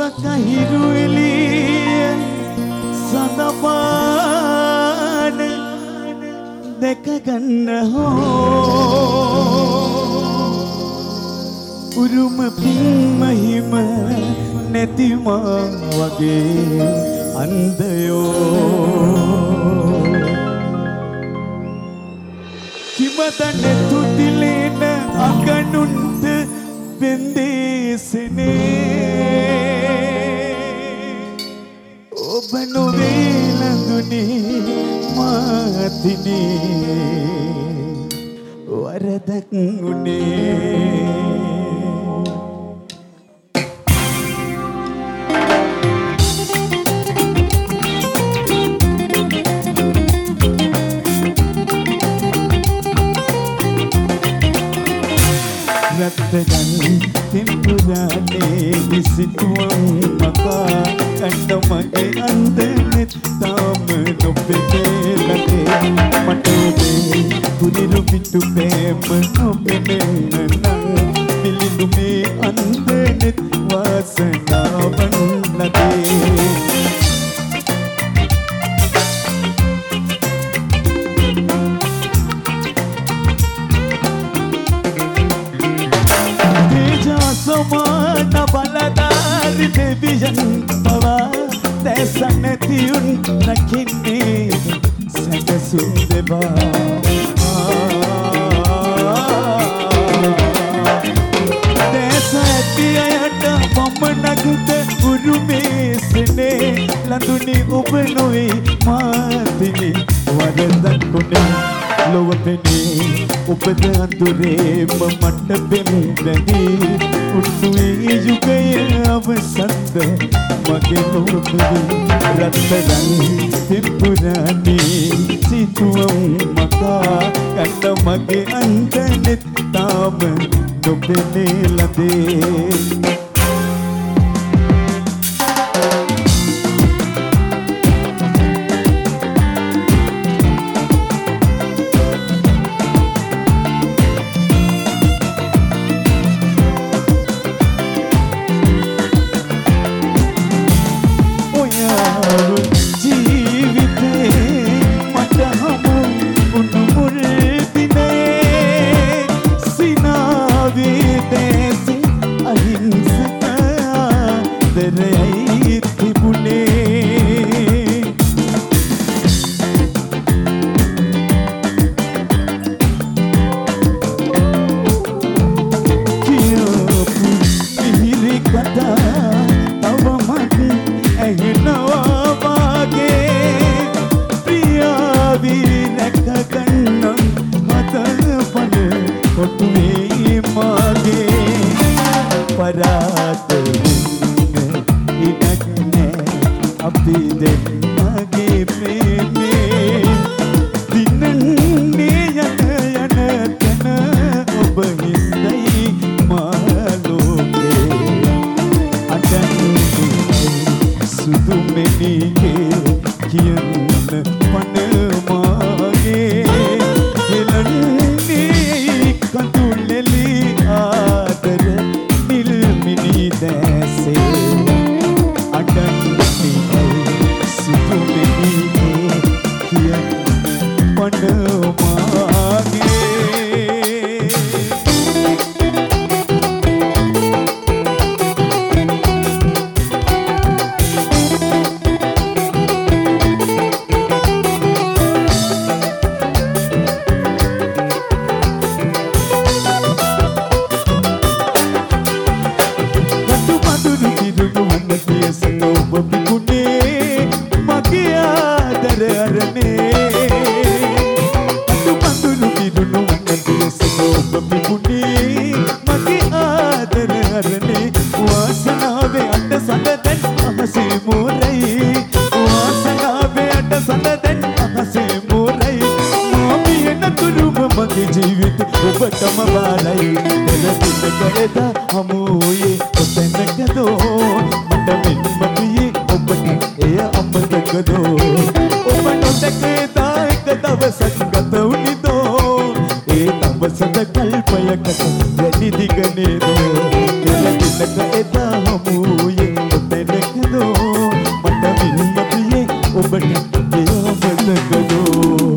සකහිරු එළිය සඳපාන දැක ගන්න හෝ උරුම පින්මහිම නැතිමා වගේ අන්ධයෝ කිමතන තුතිලේන අගනුන්ට වෙන්දේසනේ ඔබ නොවේ ලඟුනේ මාතිනේ වරදක් උනේ රත්තරන් තෙම්පුරානේ විසිතුවම් මකා කණ්ඩ මගේ අන්දනෙත් තාම නොපෙනේ ලගේ මට ඔබේ කුරිරු පිටු පෑම නොපෙනෙන්න නම් මිලිඳු මේ අන්දනෙත් වාසනාවන් ලගේ සමාන බලදාරි දෙවියන් පවා දැසන් නැතිුන් රකින්නේ සැකසුම් දෙවා දැස ඇති අයට පමණකට උරුමේසනේ ලඳුනි ඔබ නොවේ මාතිනි වරදක් උනේ ලොවපෙනේ ඔබද අඳුරේම මට පෙම්බැදී උඩුවේ යුගය අවසන්ද මගේ ලොවපෙනේ රත්තරන් තෙම්පුරානේ සිතුවම් මකා කණ්ඩ මගේ අන්දනෙත් තාම නොපෙනේ ලදේ කල්පයකට වැඩි දිගනේ දෝ කෙල දිනක එදා හමුයේ ඔබට එයාමතකදෝ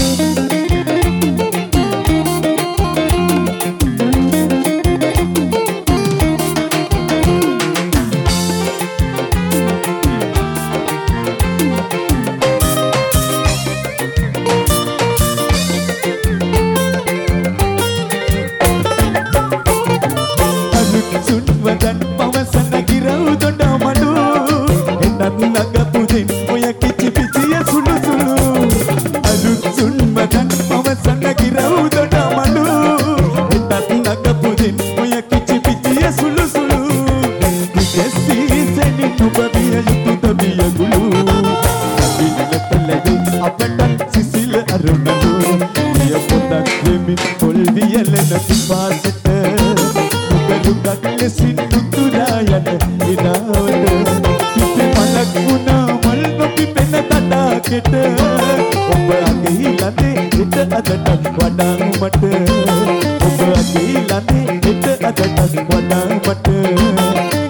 වදන් පවසන ගිරව් දොඩ මඩු එන්නත් ළඟපුදින් ඔය කිචි පිචිය සුළු සුළු අලුත් සුන් වදන් පවසන ගිරව් දොඩ මඩු එන්නත් ළඟපුදින් ඔය කිචි පිචිය සුළු සුළු කිසෙසි සෙනි නුඹ බිය යුතු තබිය ගුළු අපිනලතලෙදි අපට සිසිල අරුණලු පිය පොතක් වෙමින් පොල් වියලන පිපාසට රුගක් ලෙසින් උතුරා යන විනාවට පිපි මලක් වුණා මල් නොපිපෙන තඩාකෙට ඔබ අගේ ළඟේ හිට අදටත් වඩා මට ඔබ අගේ ළඟේ හිට අදටත් වඩා මට